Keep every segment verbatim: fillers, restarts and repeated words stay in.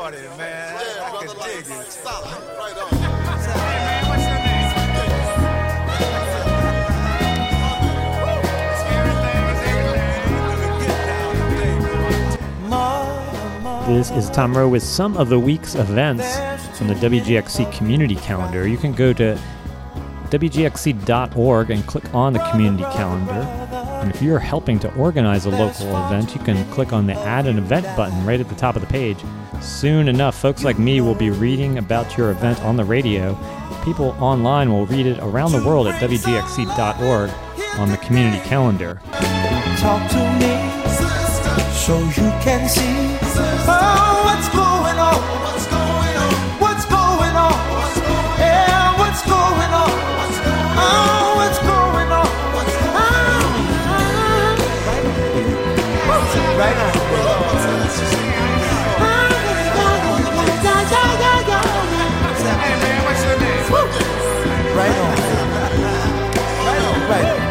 recording, man. Yeah, I brother, can like, dig it. solid. Right on. Hey, man, what's your name? This is Tom Rowe with some of the week's events from the W G X C community calendar. You can go to W G X C dot org and click on the community calendar. And if you're helping to organize a local event, you can click on the Add an Event button right at the top of the page. Soon enough, folks like me will be reading about your event on the radio. People online will read it around the world at W G X C dot org on the community calendar. Talk to me so you can see oh, what's going on, what's going on, what's going on, yeah, what's going on, oh, what's going on, what's going on, right on. Hey, man, what's your name? Right on. Right on. Right on.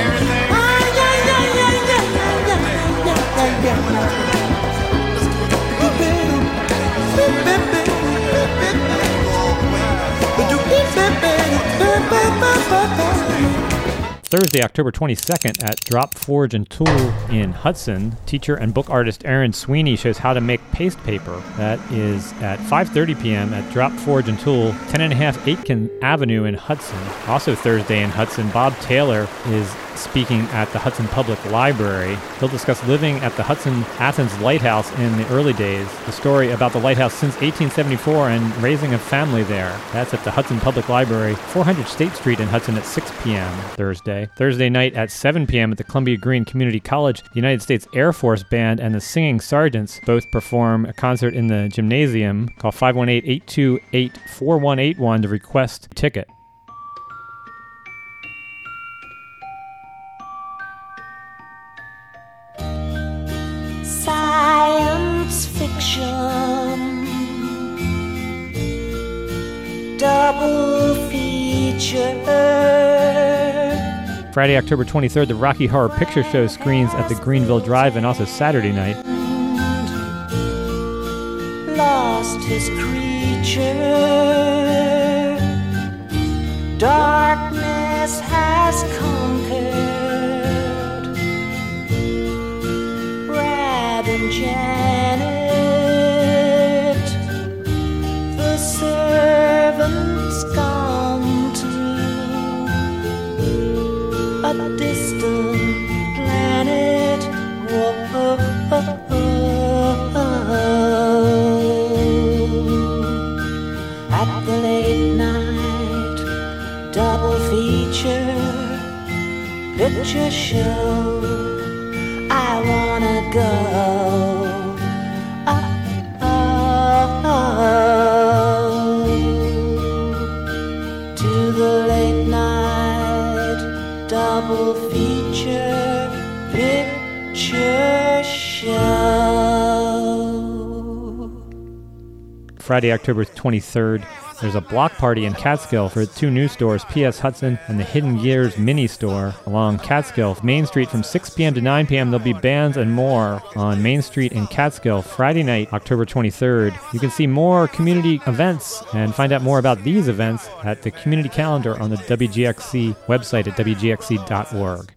Thursday, October twenty-second at Drop Forge and Tool in Hudson, teacher and book artist Aaron Sweeney shows how to make paste paper. That is at five thirty p.m. at Drop Forge and Tool, ten and a half Aitken Avenue in Hudson. Also Thursday in Hudson, Bob Taylor is speaking at the Hudson Public Library. He'll discuss living at the Hudson Athens Lighthouse in the early days, the story about the lighthouse since eighteen seventy-four and raising a family there. That's at the Hudson Public Library, four hundred State Street in Hudson at six p.m. Thursday. Thursday night at seven p.m. at the Columbia Green Community College, the United States Air Force Band and the Singing Sergeants both perform a concert in the gymnasium. Call five one eight, eight two eight, four one eight one to request a ticket. Science fiction, double feature. Friday, October twenty-third, the Rocky Horror Picture Show screens at the Greenville Drive, and also Saturday night. Lost his creature, darkness has conquered. Brad and Janet, the servants gone to a distant planet. Whoa, at the late night double feature picture show, I wanna go. Oh, oh, oh, to the late night double feature picture show. Friday, October twenty-third, there's a block party in Catskill for two new stores, P S Hudson and the Hidden Gears mini store along Catskill Main Street from six p.m. to nine p.m. There'll be bands and more on Main Street in Catskill Friday night, October twenty-third. You can see more community events and find out more about these events at the community calendar on the W G X C website at W G X C dot org.